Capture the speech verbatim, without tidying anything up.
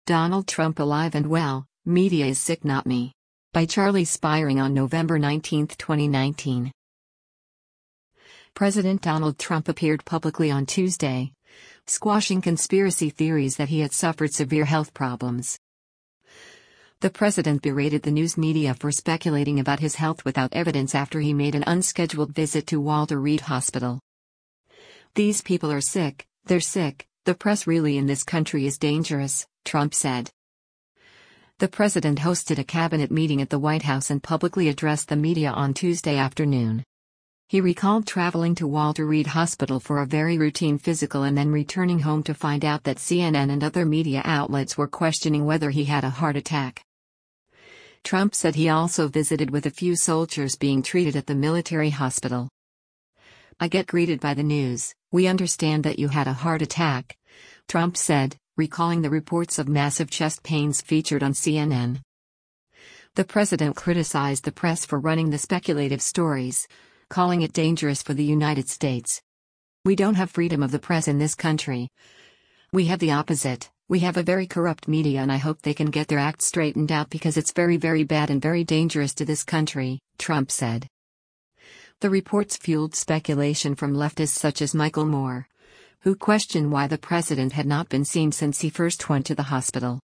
Donald Trump alive and well, media is sick not me. By Charlie Spiring on November nineteenth twenty nineteen. President Donald Trump appeared publicly on Tuesday, squashing conspiracy theories that he had suffered severe health problems. The president berated the news media for speculating about his health without evidence after he made an unscheduled visit to Walter Reed Hospital. "These people are sick, they're sick, the press really in this country is dangerous," Trump said. The president hosted a cabinet meeting at the White House and publicly addressed the media on Tuesday afternoon. He recalled traveling to Walter Reed Hospital for a very routine physical and then returning home to find out that C N N and other media outlets were questioning whether he had a heart attack. Trump said he also visited with a few soldiers being treated at the military hospital. "I get greeted by the news, 'We understand that you had a heart attack,'" Trump said, recalling the reports of massive chest pains featured on C N N. The president criticized the press for running the speculative stories, calling it dangerous for the United States. "We don't have freedom of the press in this country. We have the opposite. We have a very corrupt media and I hope they can get their act straightened out because it's very very bad and very dangerous to this country," Trump said. The reports fueled speculation from leftists such as Michael Moore, who questioned why the president had not been seen since he first went to the hospital.